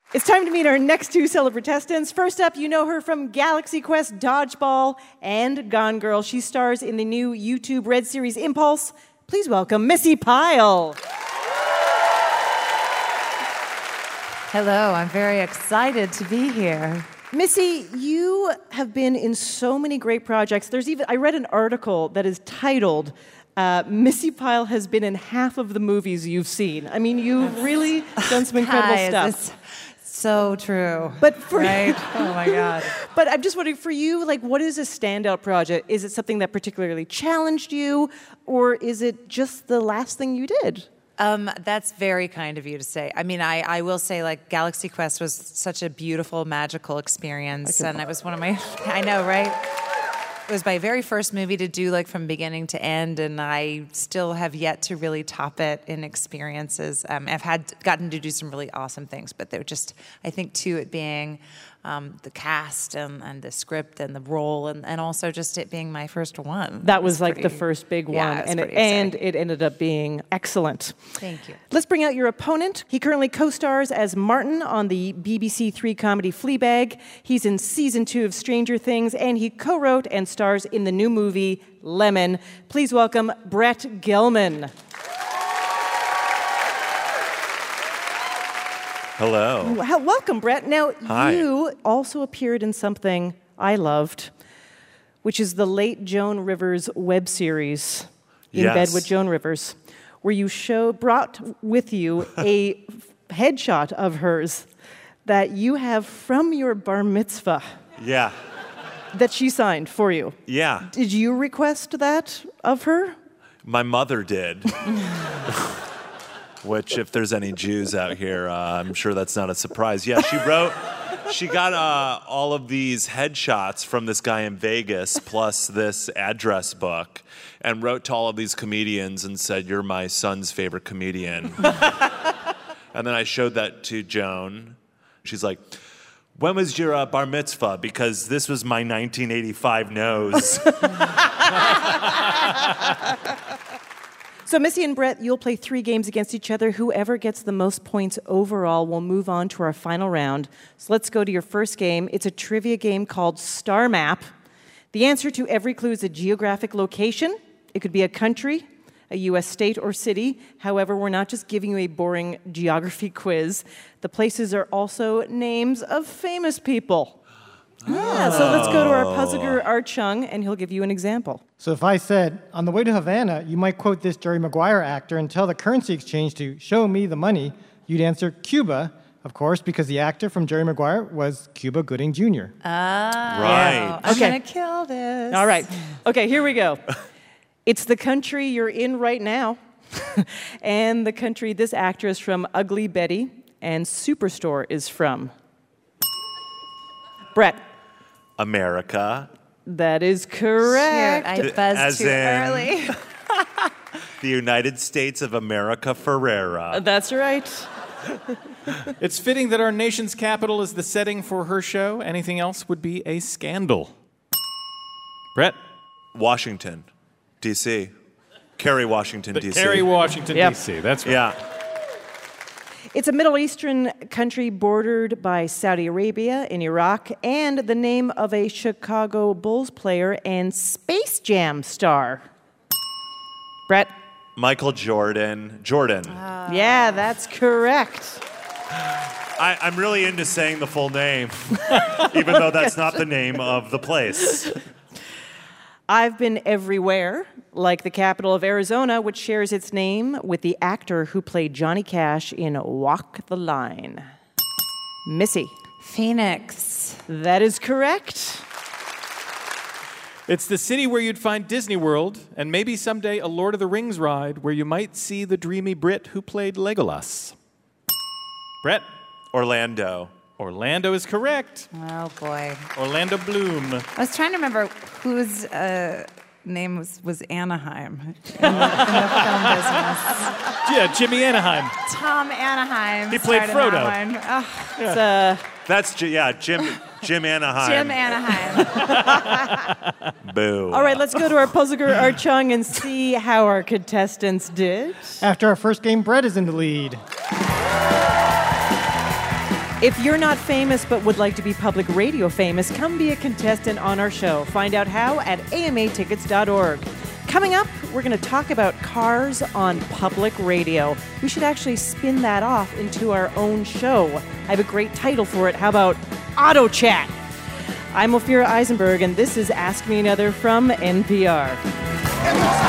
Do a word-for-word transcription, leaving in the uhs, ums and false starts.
It's time to meet our next two celebritestants. First up, you know her from Galaxy Quest, Dodgeball, and Gone Girl. She stars in the new YouTube Red series Impulse. Please welcome Missy Pyle. Hello, I'm very excited to be here. Missy, you have been in so many great projects. There's even I read an article that is titled uh, Missy Pyle has been in half of the movies you've seen. I mean, you've really done some incredible Hi, stuff. it's so true. But for right? Oh my God. But I'm just wondering, for you, like, what is a standout project? Is it something that particularly challenged you, or is it just the last thing you did? Um, that's very kind of you to say. I mean, I, I will say, like, Galaxy Quest was such a beautiful, magical experience, and it was one of my, I know, right? It was my very first movie to do, like, from beginning to end, and I still have yet to really top it in experiences. Um, I've had gotten to do some really awesome things, but they're just, I think, too, it being um, the cast and, and the script and the role, and, and also just it being my first one. That was, It's like, pretty, the first big yeah, one, it was and, it, pretty exciting. and it ended up being excellent. Thank you. Let's bring out your opponent. He currently co-stars as Martin on the B B C Three comedy Fleabag. He's in season two of Stranger Things, and he co-wrote and stars in the new movie Lemon. Please welcome Brett Gelman. Hello. Well, welcome, Brett. Now, Hi. you also appeared in something I loved, which is the late Joan Rivers web series, In Yes. Bed with Joan Rivers, where you show brought with you a headshot of hers that you have from your bar mitzvah Yeah. that she signed for you. Yeah. Did you request that of her? My mother did. Which, if there's any Jews out here, uh, I'm sure that's not a surprise. Yeah, she wrote, she got uh, all of these headshots from this guy in Vegas, plus this address book, and wrote to all of these comedians and said, "You're my son's favorite comedian." And then I showed that to Joan. She's like, "When was your uh, bar mitzvah? Because this was my nineteen eighty-five nose." So Missy and Brett, you'll play three games against each other. Whoever gets the most points overall will move on to our final round. So let's go to your first game. It's a trivia game called Star Map. The answer to every clue is a geographic location. It could be a country, a U S state or city. However, we're not just giving you a boring geography quiz. The places are also names of famous people. Yeah, so let's go to our puzzler, Art Chung, and he'll give you an example. So if I said, on the way to Havana, you might quote this Jerry Maguire actor and tell the currency exchange to show me the money, you'd answer Cuba, of course, because the actor from Jerry Maguire was Cuba Gooding Junior Ah, Right. I'm Okay. gonna kill this. All right. Okay, here we go. It's the country you're in right now, and the country this actress from Ugly Betty and Superstore is from. Brett. America. That is correct. Shoot, I buzzed As too in- early. The United States of America Ferrera. That's right. It's fitting that our nation's capital is the setting for her show. Anything else would be a scandal. Brett? Washington, D C Kerry, Washington, D C Kerry, Washington, Yep. D C That's right. Yeah. It's a Middle Eastern country bordered by Saudi Arabia and Iraq, and the name of a Chicago Bulls player and Space Jam star. Brett. Michael Jordan. Jordan. Yeah, that's correct. I, I'm really into saying the full name, even though that's not the name of the place. I've been everywhere, like the capital of Arizona, which shares its name with the actor who played Johnny Cash in Walk the Line. Missy. Phoenix. That is correct. It's the city where you'd find Disney World, and maybe someday a Lord of the Rings ride where you might see the dreamy Brit who played Legolas. Brett? Orlando. Orlando is correct. Oh, boy. Orlando Bloom. I was trying to remember whose uh, name was, was Anaheim in the, in the film business. Yeah, Jimmy Anaheim. Tom Anaheim. He played starred in Frodo. that one. Oh, It's, uh, That's, J- yeah, Jim Jim Anaheim. Jim Anaheim. Boo. all right, let's go to our puzzler, Art Chung, and see how our contestants did. After our first game, Brett is in the lead. If you're not famous but would like to be public radio famous, come be a contestant on our show. Find out how at A M A tickets dot org. Coming up, we're going to talk about cars on public radio. We should actually spin that off into our own show. I have a great title for it. How about Auto Chat? I'm Ophira Eisenberg, and this is Ask Me Another from N P R.